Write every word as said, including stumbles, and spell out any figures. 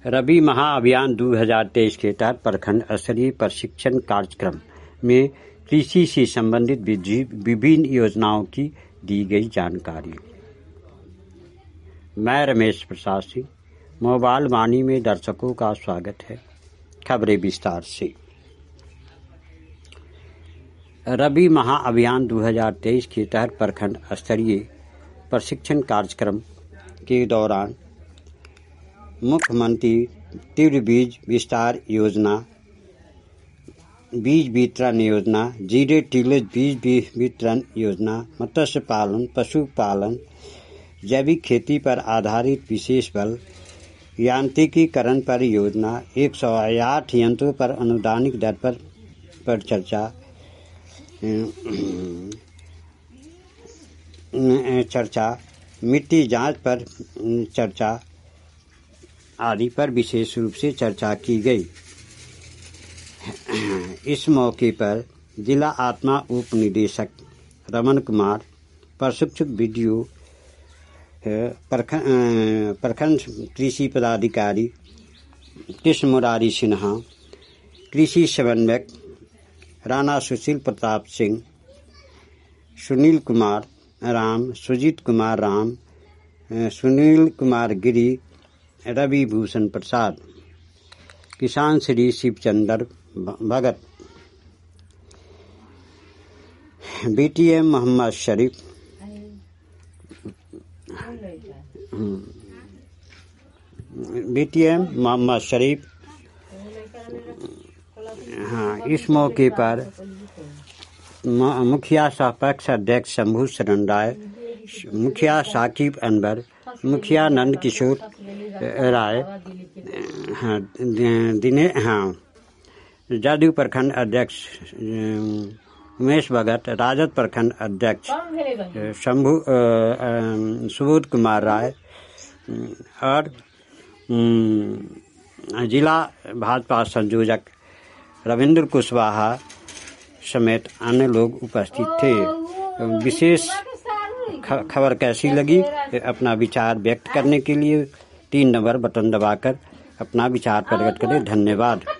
रबी महाअभियान दो हज़ार तेईस के तहत प्रखंड स्तरीय प्रशिक्षण कार्यक्रम में कृषि से संबंधित विभिन्न योजनाओं की दी गई जानकारी। मैं रमेश प्रसाद सिंह, मोबाइल वाणी में दर्शकों का स्वागत है। खबरें विस्तार से। रबी महाअभियान दो हज़ार तेईस के तहत प्रखंड स्तरीय प्रशिक्षण कार्यक्रम के दौरान मुख्यमंत्री तीव्र बीज विस्तार योजना, बीज वितरण योजना, जीरो टिलेज बीज वितरण योजना, मत्स्य पालन, पशुपालन, जैविक खेती पर आधारित विशेष बल, यांत्रिकीकरण पर योजना, एक सौ आठ यंत्रों पर अनुदानित दर पर, पर चर्चा चर्चा मिट्टी जांच पर चर्चा आदि पर विशेष रूप से चर्चा की गई। इस मौके पर जिला आत्मा उप निदेशक रमन कुमार, प्रशिक्षक वीडियो प्रखंड कृषि पदाधिकारी कृष्ण मुरारी सिन्हा, कृषि समन्वयक राणा सुशील प्रताप सिंह, सुनील कुमार राम, सुजीत कुमार राम, सुनील कुमार गिरी, रवि भूषण प्रसाद, किसान श्री शिवचंद्र भगत, बीटीएम मोहम्मद शरीफ, बीटीएम मोहम्मद शरीफ। हाँ, इस मौके पर मुखिया सापेक्ष अध्यक्ष शंभू शरण राय, मुखिया साकिब अनवर, मुखिया नंद किशोर राय, हाँ दिने हाँ जदयू प्रखंड अध्यक्ष उमेश भगत, राजद प्रखंड अध्यक्ष शंभू सुबोध कुमार राय और जिला भाजपा संयोजक रविंद्र कुशवाहा समेत अन्य लोग उपस्थित थे। विशेष खबर कैसी लगी, अपना विचार व्यक्त करने के लिए तीन नंबर बटन दबाकर अपना विचार प्रकट करें। धन्यवाद।